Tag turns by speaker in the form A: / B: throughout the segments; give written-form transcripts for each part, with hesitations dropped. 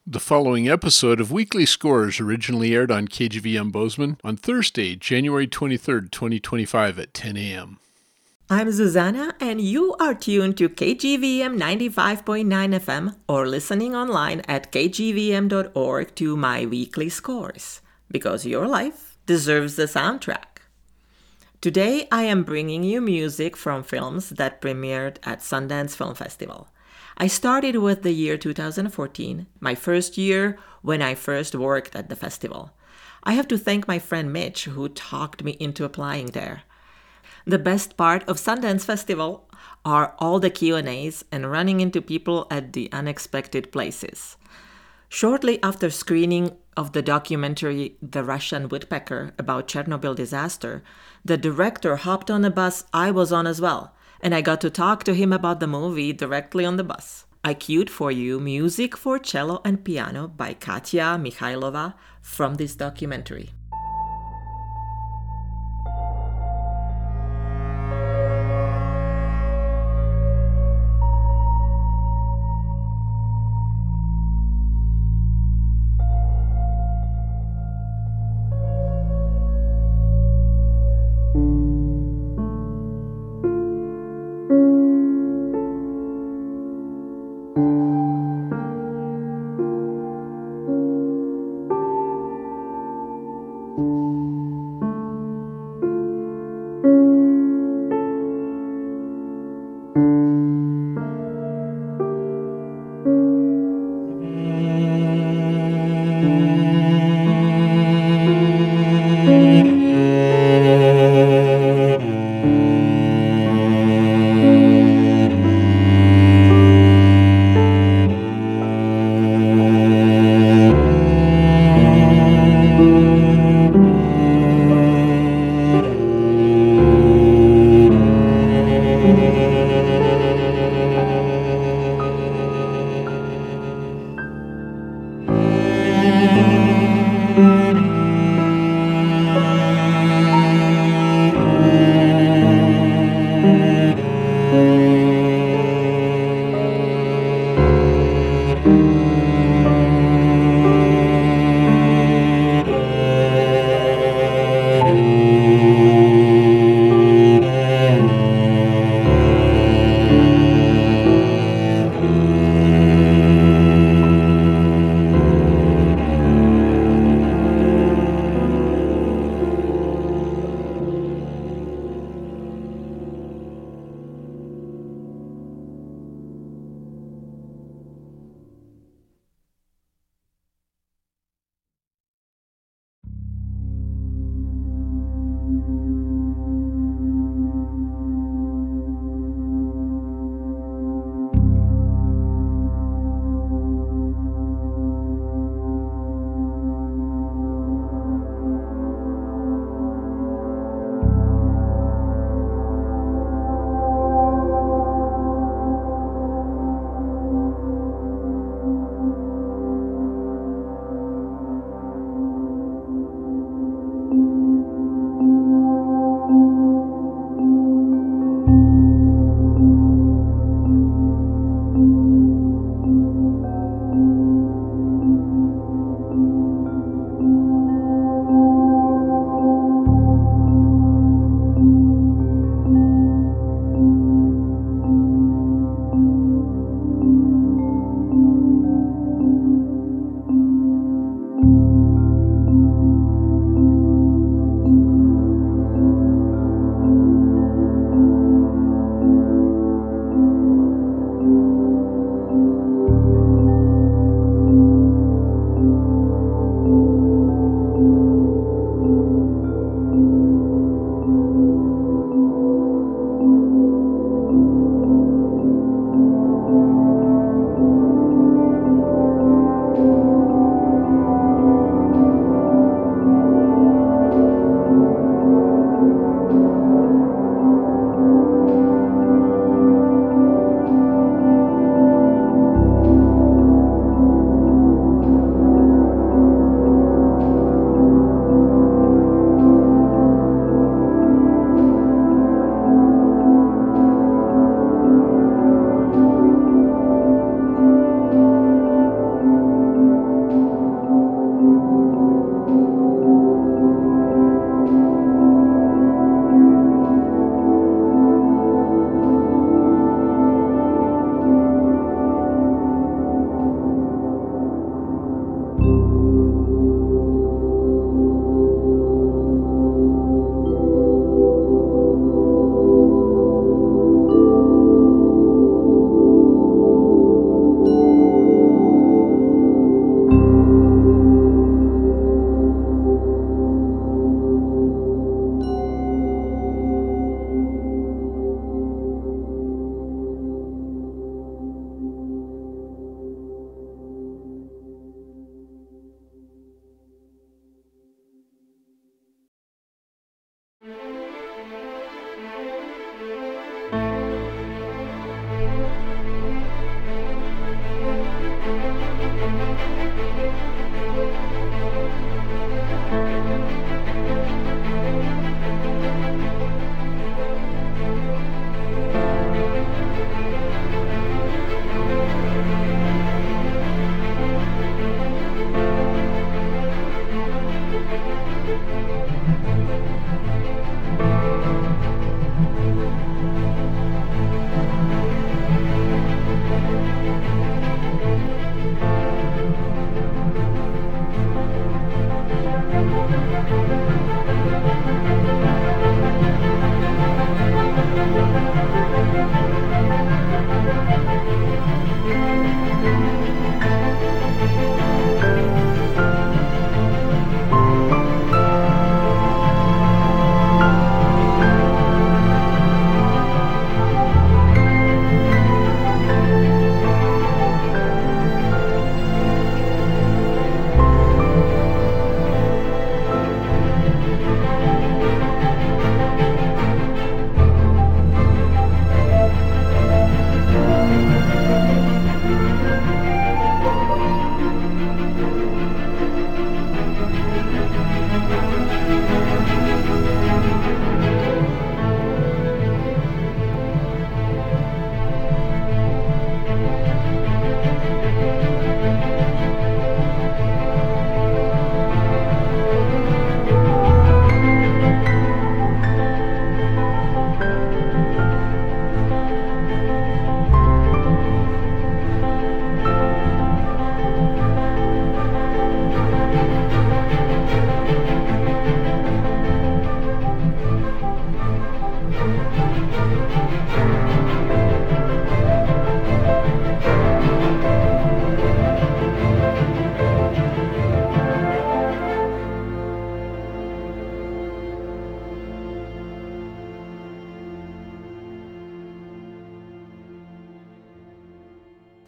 A: The following episode of Weekly Scores originally aired on KGVM Bozeman on Thursday, January 23rd, 2025 at 10 a.m.
B: I'm Susanna, and you are tuned to KGVM 95.9 FM or listening online at kgvm.org to my weekly scores, because your life deserves the soundtrack. Today, I am bringing you music from films that premiered at Sundance Film Festival. I started with the year 2014, my first year when I first worked at the festival. I have to thank my friend Mitch, who talked me into applying there. The best part of Sundance Festival are all the Q&As and running into people at the unexpected places. Shortly after screening of the documentary The Russian Woodpecker about Chernobyl disaster, the director hopped on a bus I was on as well, and I got to talk to him about the movie directly on the bus. I queued for you music for cello and piano by Katya Mikhailova from this documentary.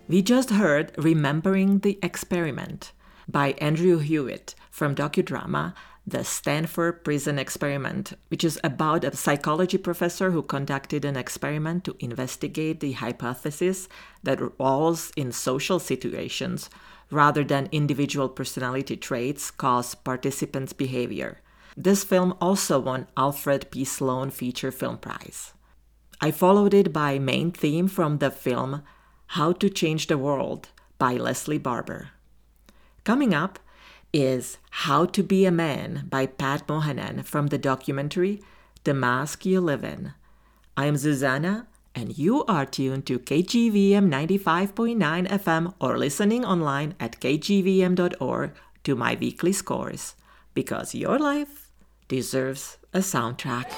B: We just heard Remembering the Experiment by Andrew Hewitt from docudrama The Stanford Prison Experiment, which is about a psychology professor who conducted an experiment to investigate the hypothesis that roles in social situations, rather than individual personality traits, cause participants' behavior. This film also won Alfred P. Sloan Feature Film Prize. I followed it by main theme from the film How to Change the World by Leslie Barber. Coming up is How to Be a Man by Pat Mohanan from the documentary The Mask You Live In. I am Zuzana, and you are tuned to KGVM 95.9 FM or listening online at kgvm.org to my weekly scores, because your life deserves a soundtrack.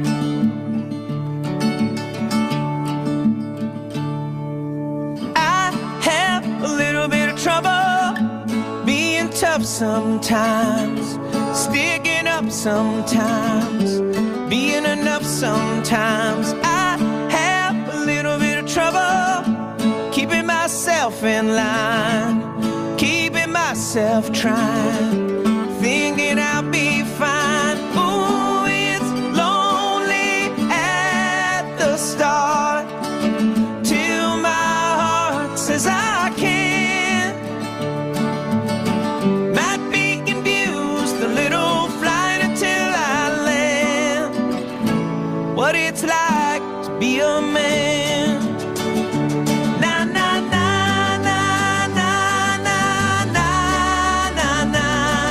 C: I have a little bit of trouble being tough sometimes, sticking up sometimes, being enough sometimes. I have a little bit of trouble keeping myself in line, keeping myself trying, thinking I'll be fine. Ooh, it's lonely at the start, till my heart says I can't. Might be confused, a little flight until I land. What it's like to be a man. Na na na na na na na na na.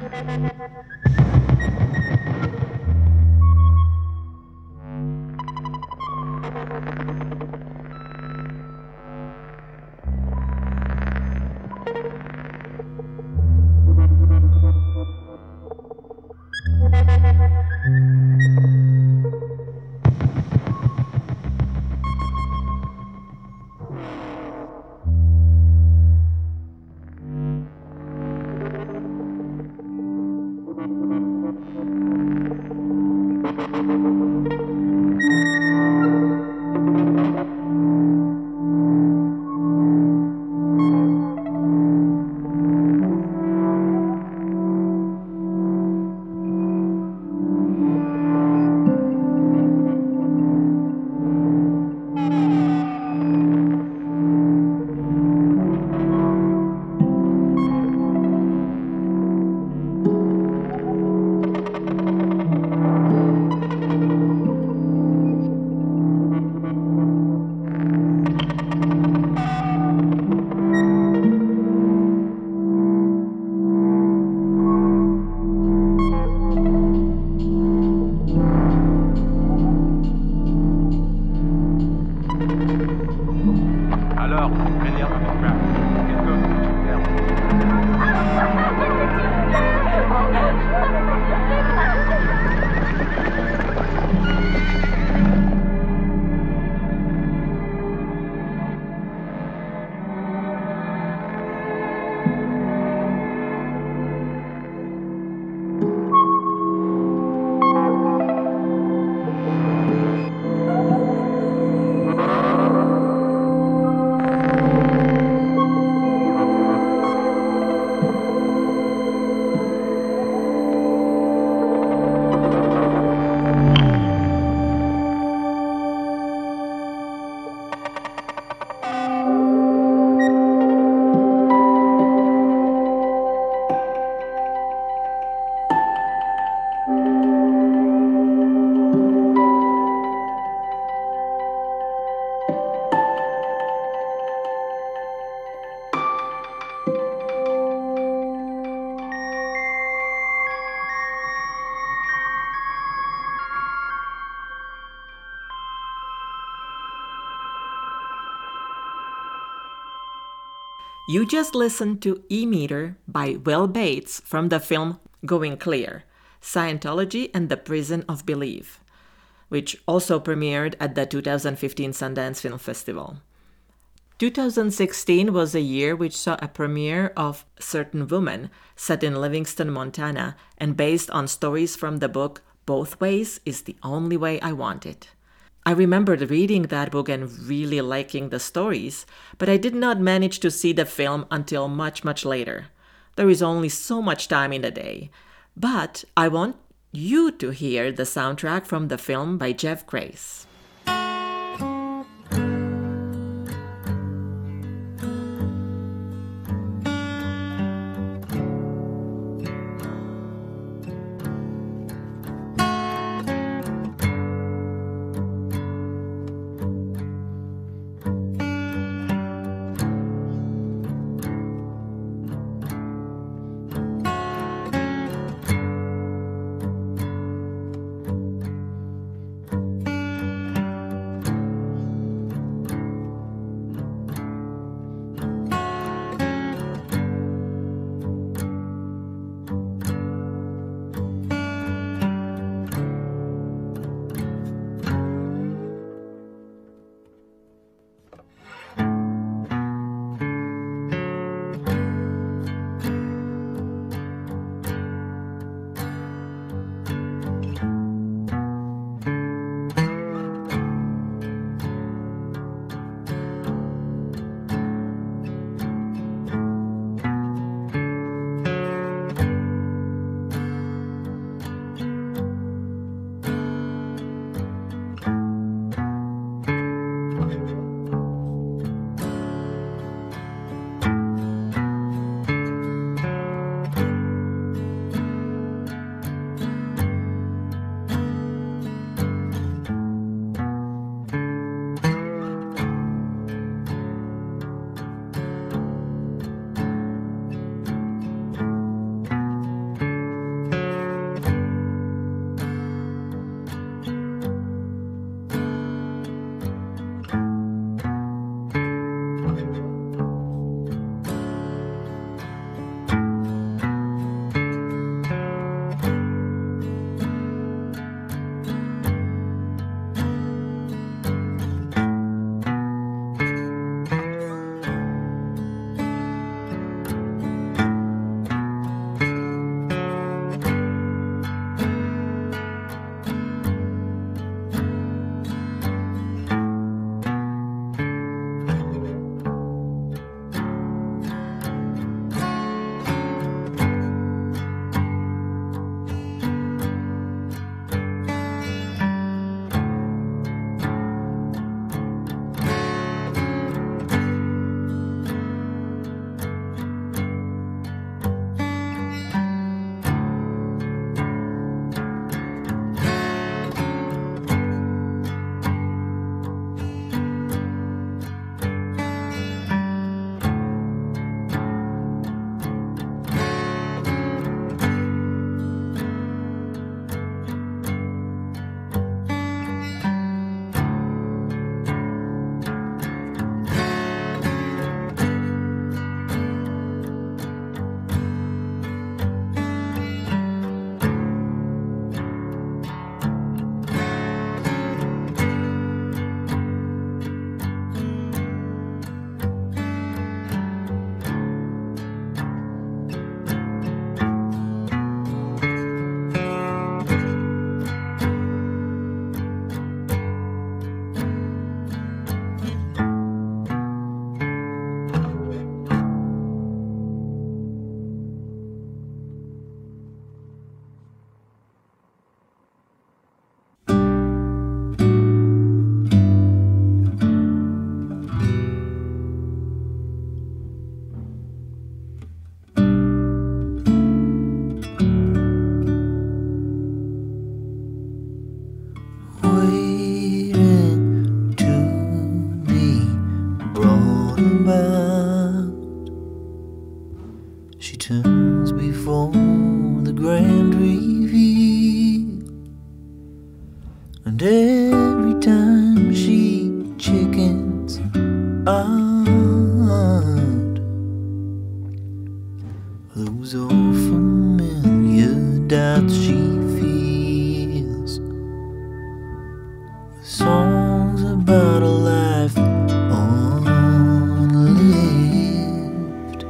B: You just listened to E-Meter by Will Bates from the film Going Clear, Scientology and the Prison of Belief, which also premiered at the 2015 Sundance Film Festival. 2016 was a year which saw a premiere of Certain Woman, set in Livingston, Montana, and based on stories from the book Both Ways is the Only Way I Want It. I remembered reading that book and really liking the stories, but I did not manage to see the film until much, much later. There is only so much time in the day. But I want you to hear the soundtrack from the film by Jeff Grace.
D: reveal. And every time she chickens out, those old familiar doubts she feels, the songs about a life unlived,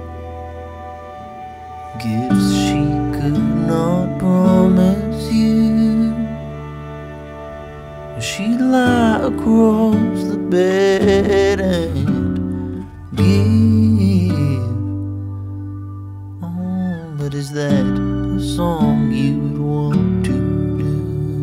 D: gifts she could not promise you. She'd lie across the bed and give. Oh, but is that a song you'd want to do?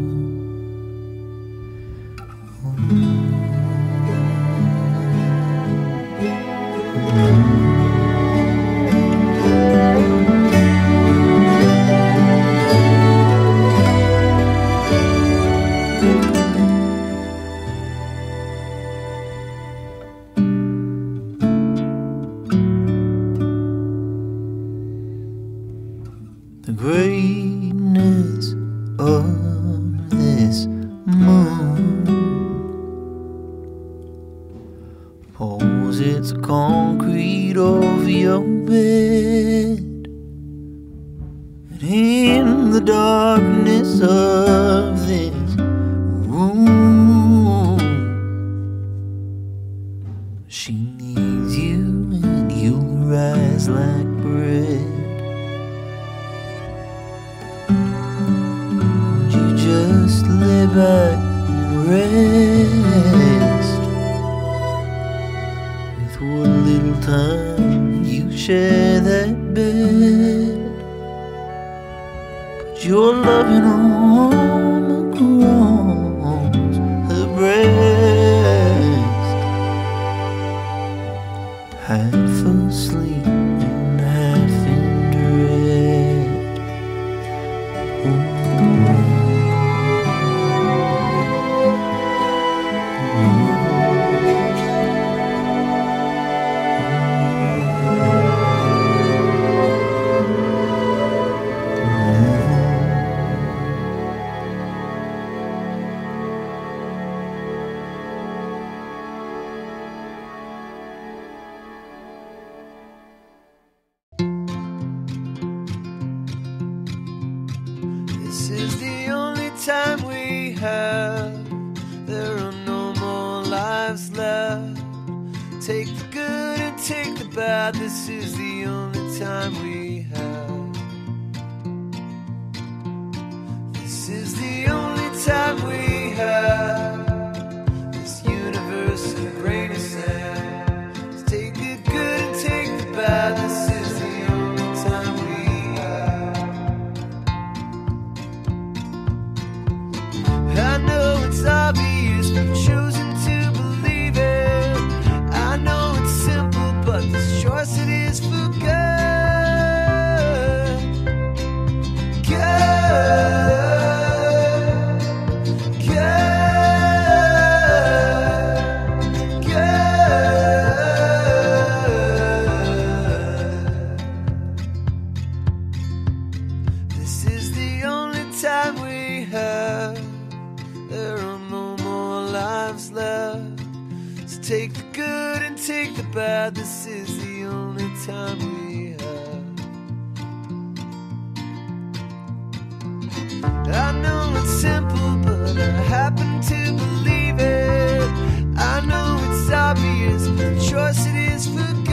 D: The greatness of this moon pours its concrete over your bed, and in the darkness of this room, she needs you and you'll rise like bread. Just lay back and rest with what little time you share that bed. Put your loving arm across her breast, half asleep and half in dread. Ooh.
C: This is the only time we have. There are no more lives left. Take the good and take the bad. This is the only time we have. This is the only time we have. This universe a grain of sand. So take the good and take the bad. This is the only time we have. I know it's obvious, we've chosen to believe it. I know it's simple, but this choice it is for good. Good. Good. Good. This is the only time we have. There are no more lives left. So take the good and take the bad. This is the only time we have. I know it's simple, but I happen to believe it. I know it's obvious, but the choice it is for good.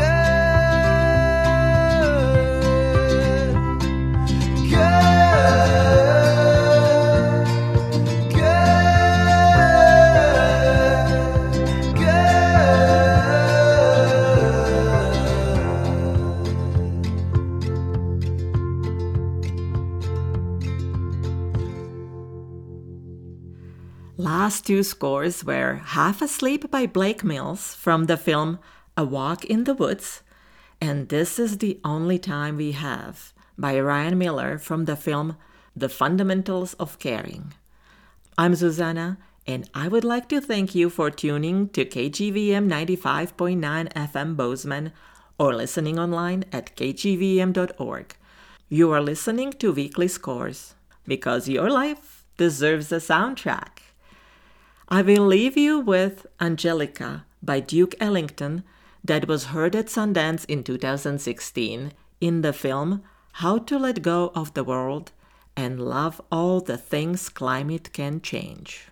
B: Last two scores were Half Asleep by Blake Mills from the film A Walk in the Woods, and This Is the Only Time We Have by Ryan Miller from the film The Fundamentals of Caring. I'm Zuzana, and I would like to thank you for tuning to KGVM 95.9 FM Bozeman or listening online at kgvm.org. You are listening to Weekly Scores because your life deserves a soundtrack. I will leave you with Angelica by Duke Ellington that was heard at Sundance in 2016 in the film How to Let Go of the World and Love All the Things Climate Can Change.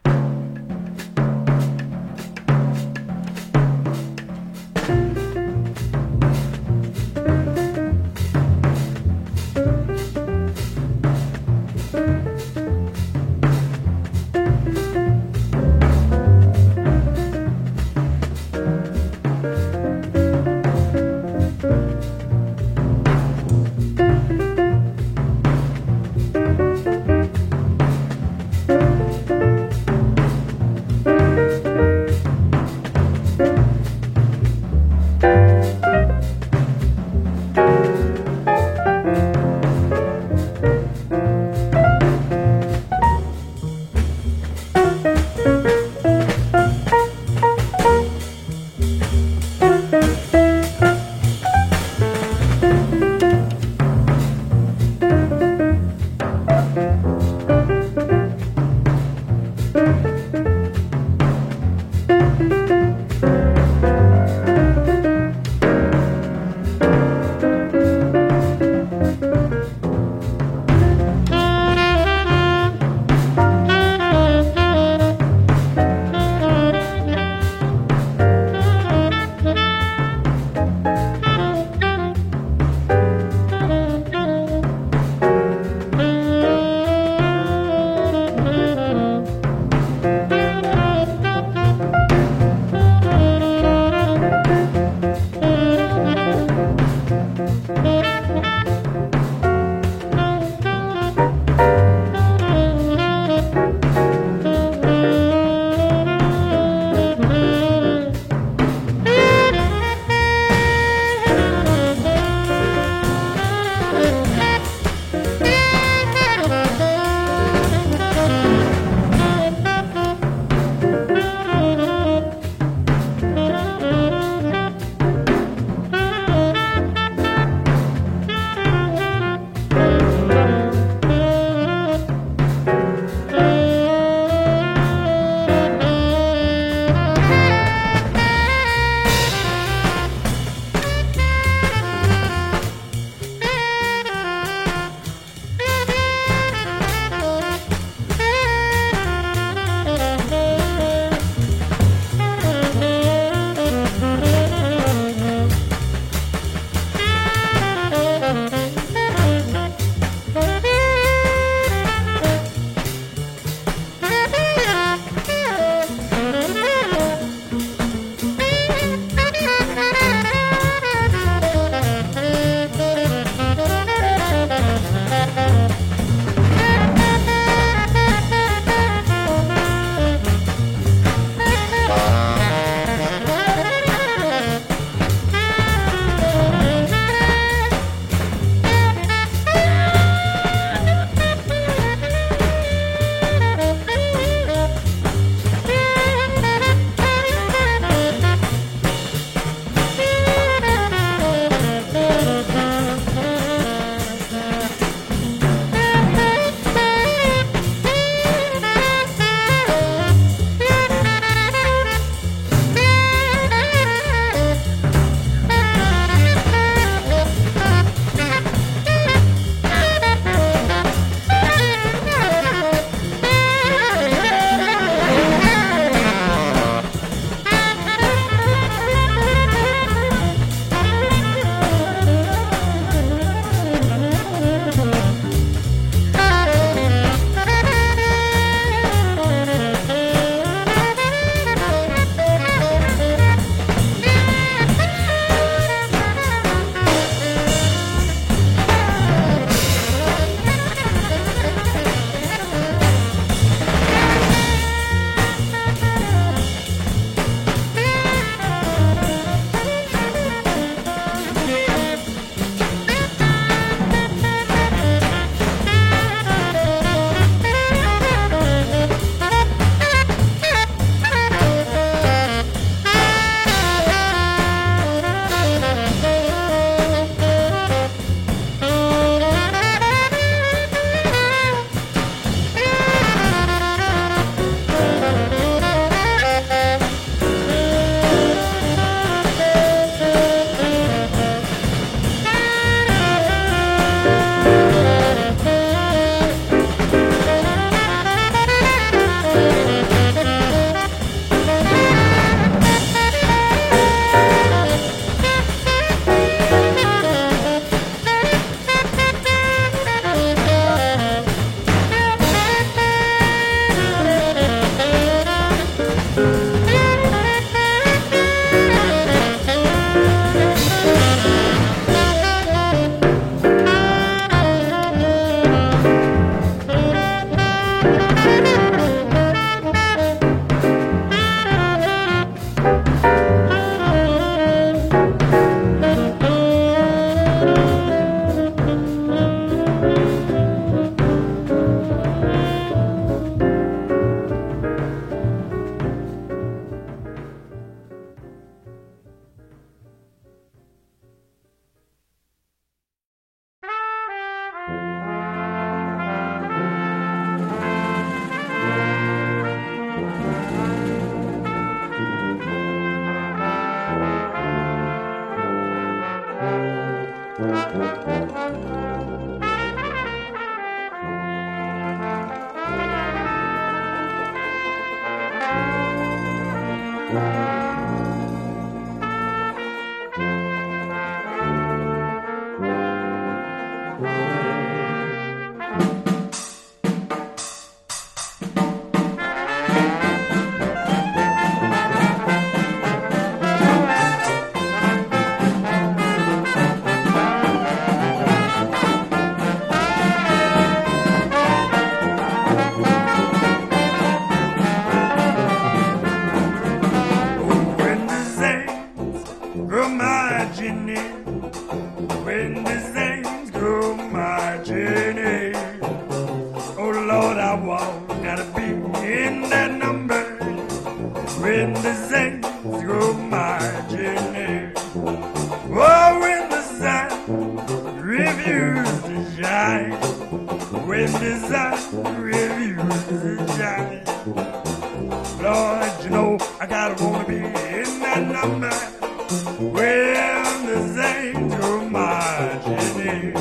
E: walk, gotta be in that number when the saints go marching in. Oh, when the sun refuses to shine, when the sun refuses to shine, Lord, you know I gotta wanna be in that number when the saints go marching in.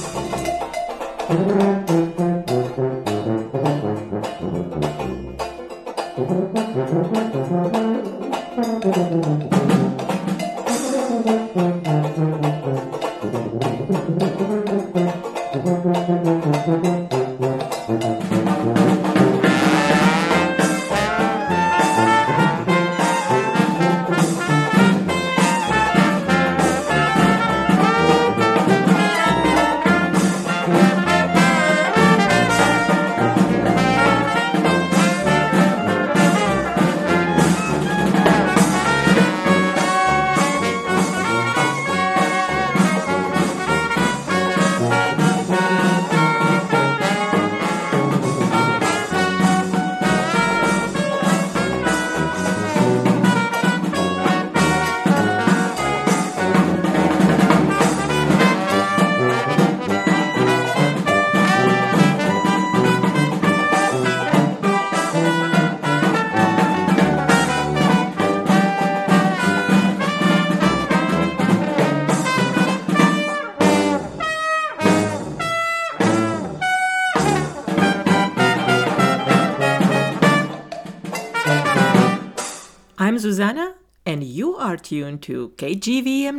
B: I'm Susanna, and you are tuned to KGVM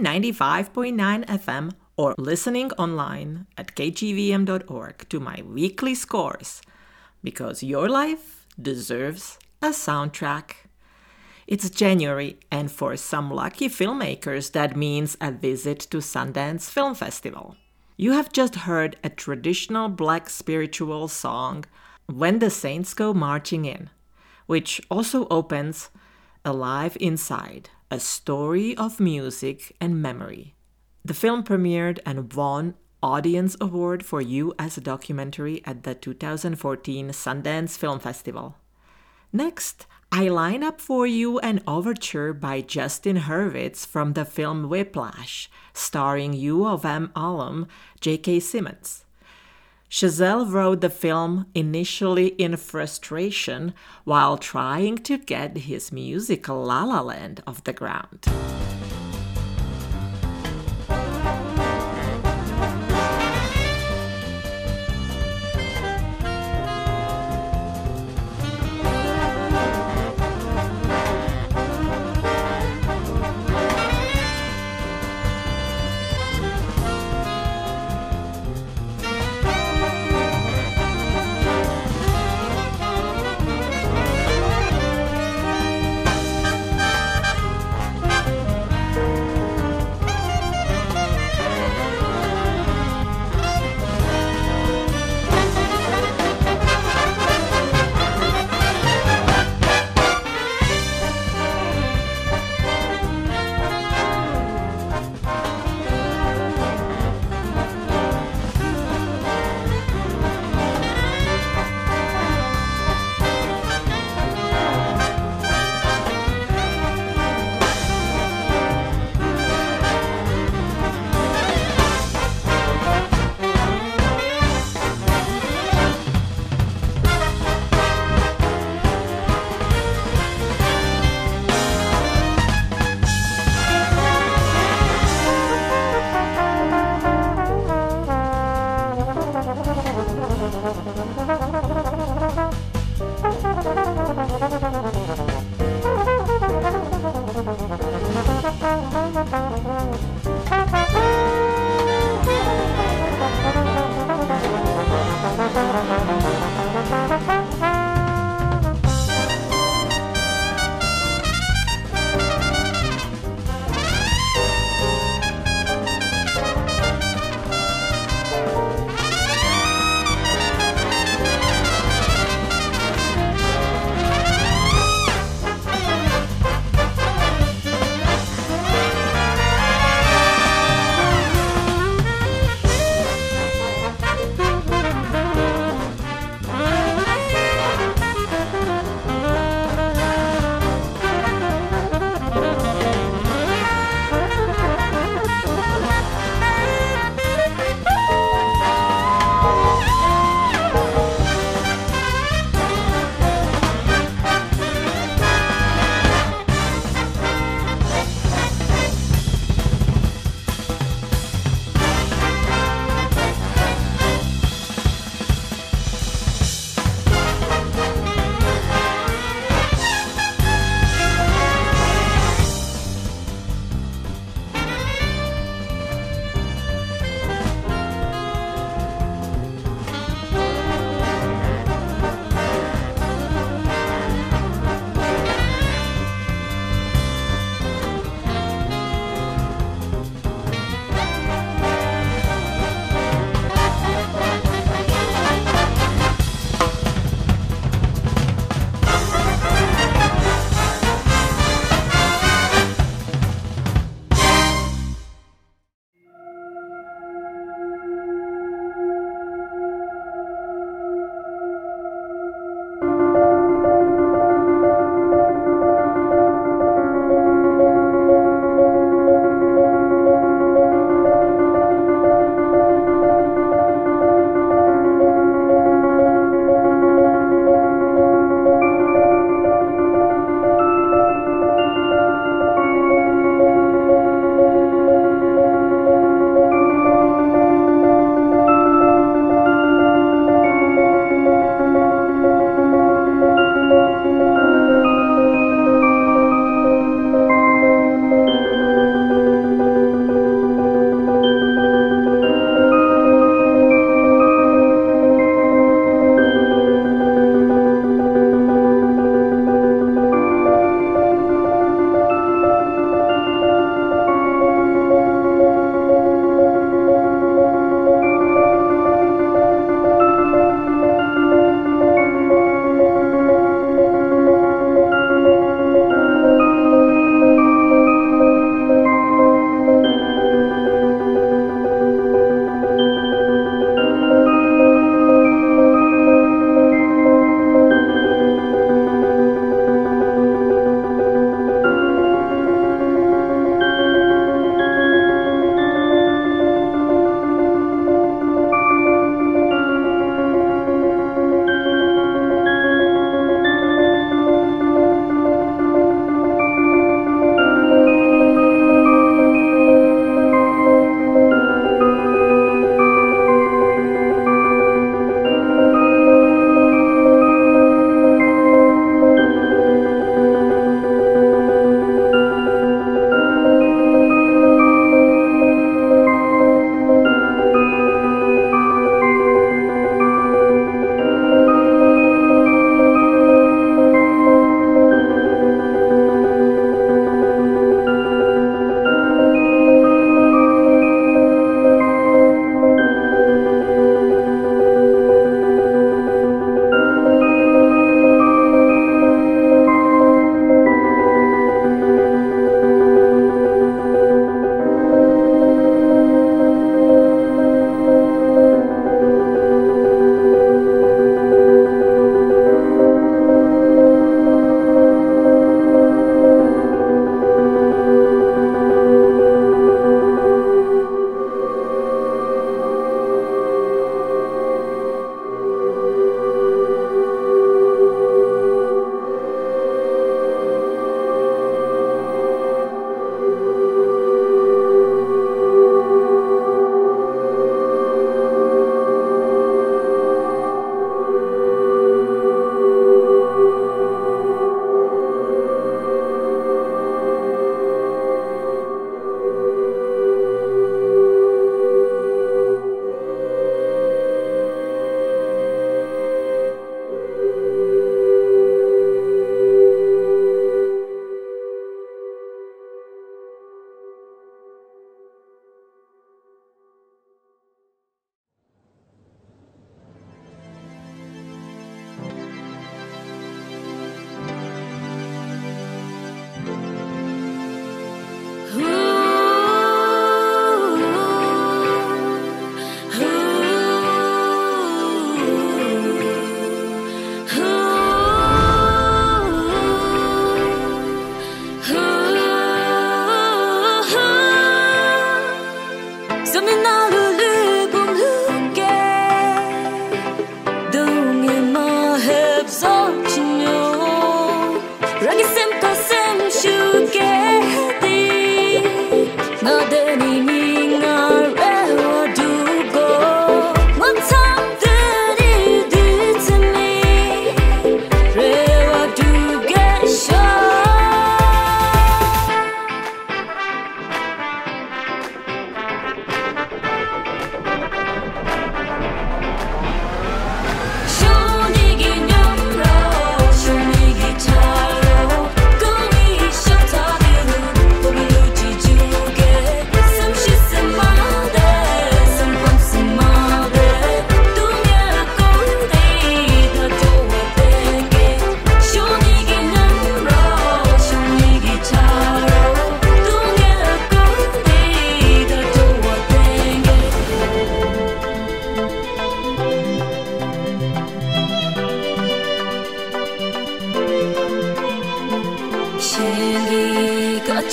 B: 95.9 FM or listening online at kgvm.org to my weekly scores, because your life deserves a soundtrack. It's January, and for some lucky filmmakers, that means a visit to Sundance Film Festival. You have just heard a traditional black spiritual song, When the Saints Go Marching In, which also opens Alive Inside, a story of music and memory. The film premiered and won Audience Award for You as a Documentary at the 2014 Sundance Film Festival. Next, I line up for you an overture by Justin Hurwitz from the film Whiplash, starring U of M alum J.K. Simmons. Chazelle wrote the film initially in frustration while trying to get his musical La La Land off the ground.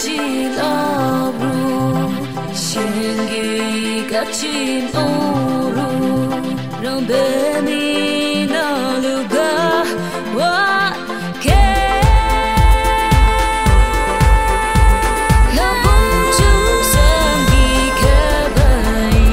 F: love 신기 갇힌 오루 럼베미 나루가 와게 나쁜 주상기 가바이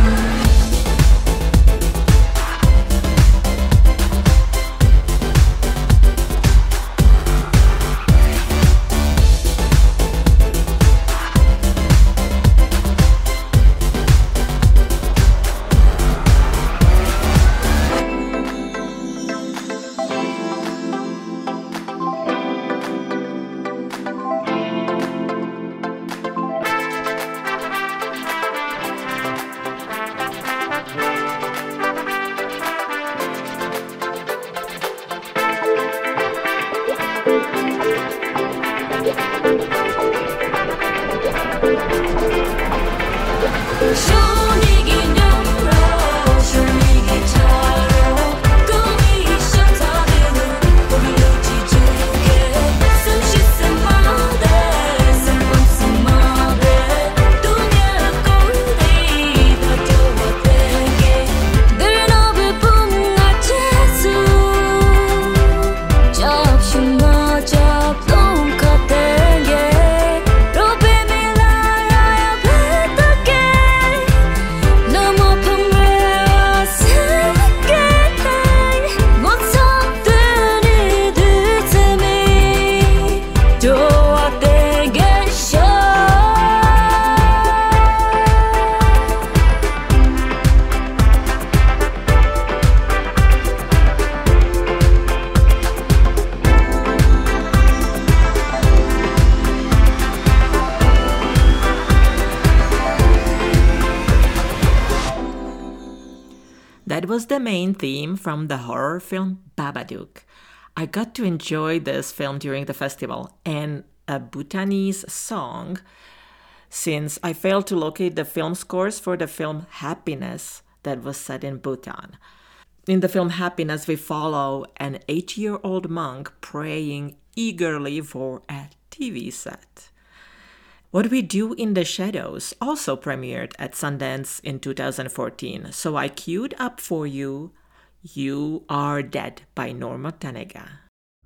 B: That was the main theme from the horror film Babadook. I got to enjoy this film during the festival, and a Bhutanese song, since I failed to locate the film scores for the film Happiness that was set in Bhutan. In the film Happiness, we follow an 8-year-old monk praying eagerly for a TV set. What We Do in the Shadows also premiered at Sundance in 2014, so I queued up for you You Are Dead by Norma Tanega.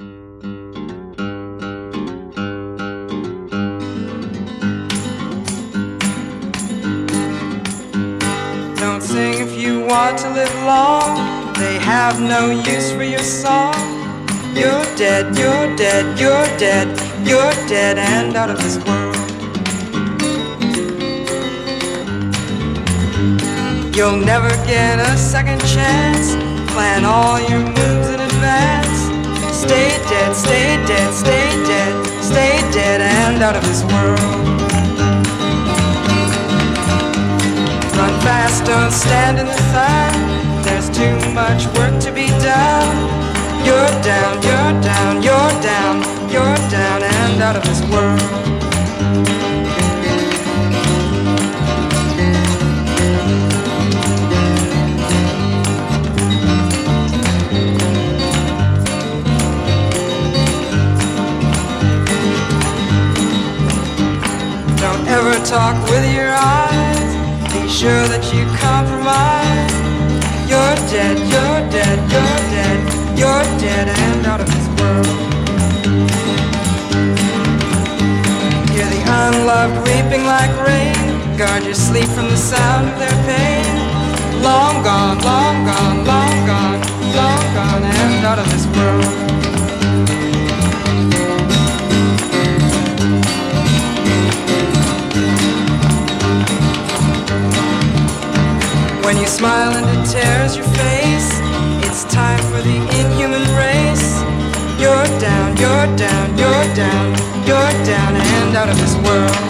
C: Don't sing if you want to live long. They have no use for your song. You're dead, you're dead, you're dead, you're dead and out of this world. You'll never get a second chance. Plan all your moves in advance. Stay dead, stay dead, stay dead, stay dead and out of this world. Run fast, don't stand in the sun. There's too much work to be done. You're down, you're down, you're down, you're down and out of this world. Don't ever talk with your eyes. Be sure that you compromise. You're dead, you're dead, you're dead, you're dead and out of this world. Hear the unloved weeping like rain. Guard your sleep from the sound of their pain. Long gone, long gone, long gone, long gone and out of this world. When you smile and it tears your face, it's time for the inhuman race. You're down, you're down, you're down, you're down and out of this world.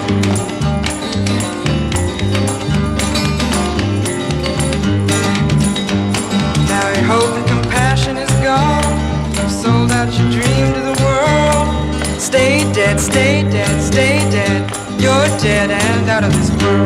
C: Now your hope and compassion is gone. You've sold out your dream to the world. Stay dead, stay dead, stay dead. You're dead and out of this world.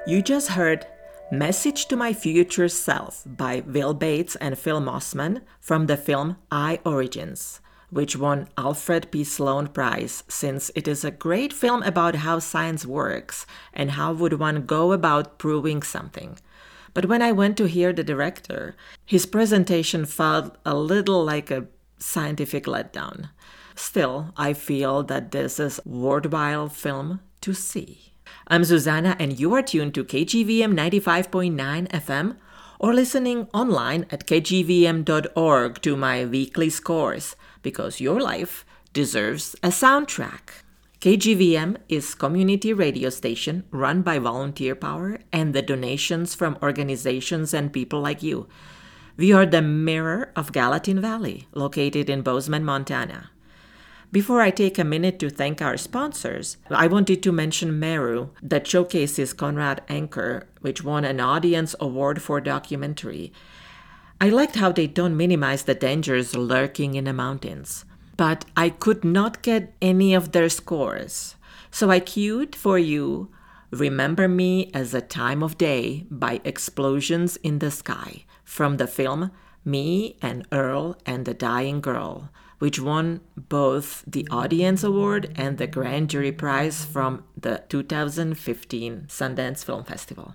B: You just heard Message to My Future Self by Will Bates and Phil Mossman from the film I Origins, which won Alfred P. Sloan Prize since it is a great film about how science works and how would one go about proving something. But when I went to hear the director, his presentation felt a little like a scientific letdown. Still, I feel that this is a worthwhile film to see. I'm Susanna, and you are tuned to KGVM 95.9 FM or listening online at kgvm.org to my weekly scores, because your life deserves a soundtrack. KGVM is a community radio station run by volunteer power and the donations from organizations and people like you. We are the mirror of Gallatin Valley, located in Bozeman, Montana. Before I take a minute to thank our sponsors, I wanted to mention Meru, that showcases Conrad Anchor, which won an Audience Award for documentary. I liked how they don't minimize the dangers lurking in the mountains, but I could not get any of their scores. So I queued for you Remember Me as a Time of Day by Explosions in the Sky from the film Me and Earl and the Dying Girl, which won both the Audience Award and the Grand Jury Prize from the 2015 Sundance Film Festival.